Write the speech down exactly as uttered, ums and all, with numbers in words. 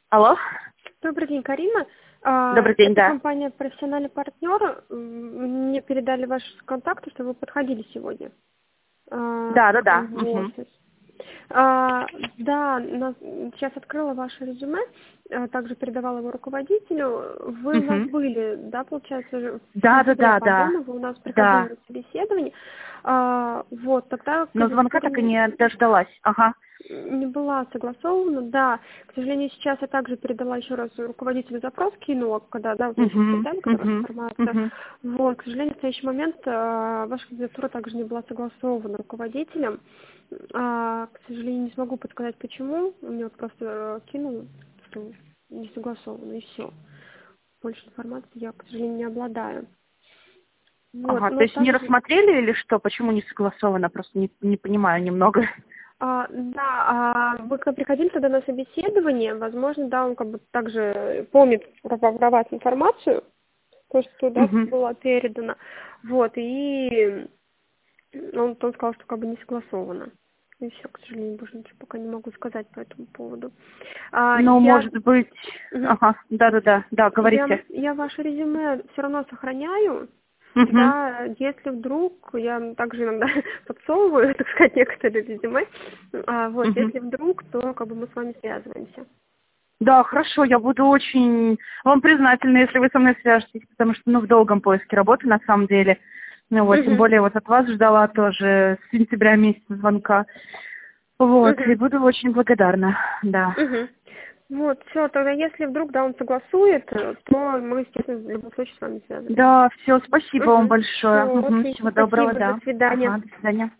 Алло. Добрый день, Карина. А, Добрый день, Это да. компания «Профессиональный партнер». М, Мне передали ваши контакты, что вы подходили сегодня а, Да, да, к нам да. в Мгм. офис. А, Да, на- сейчас открыла ваше резюме, а, также передавала его руководителю. Вы у нас Мгм. были, да, получается, уже в Да, да, сентябре, да, да. по-моему, вы у нас приходили Да. на собеседование. А, Вот, тогда Но звонка так и кандидатура не дождалась. Ага. не была согласована, да. К сожалению, сейчас я также передала еще раз руководителю запрос, кинула, когда, да, вы сейчас Мгм. передали, когда ваша Мгм. информация. Мгм. Вот, к сожалению, в настоящий момент э, ваша кандидатура также не была согласована руководителем. А, к сожалению, не смогу подсказать, почему. У меня вот просто э, кинул, что не согласовано, и все. Больше информации я, к сожалению, не обладаю. Вот, Ага. То но есть не также... рассмотрели или что? Почему не согласовано? Просто не, не понимаю немного. А, да, а вы когда приходили тогда на собеседование, возможно, да, он как бы также помнит про про вас информацию, то, что туда Мгм. было передано. Вот, и он, он сказал, что как бы не согласовано. И все, к сожалению, больше ничего пока не могу сказать по этому поводу. А, Ну, я, может быть... мгм. Ага. Да, да, да. Да, я, говорите. я ваше резюме все равно сохраняю. Мгм. Да, если вдруг, я также иногда подсовываю, так сказать, некоторые резюме, а, вот, Мгм. если вдруг, то как бы мы с вами связываемся. Да, хорошо, я буду очень вам признательна, если вы со мной свяжетесь, потому что, ну, в долгом поиске работы, на самом деле. Ну вот, тем Угу, более вот от вас ждала тоже с сентября месяца звонка. Вот, и угу, буду очень благодарна, да. угу. Вот, все, тогда если вдруг, да, он согласует, э, то мы, естественно, в любом случае с вами связываемся. Да, все, спасибо вам Угу, большое. все, Мгм, отлично, всего доброго, спасибо, до да. свидания. Ага, до свидания.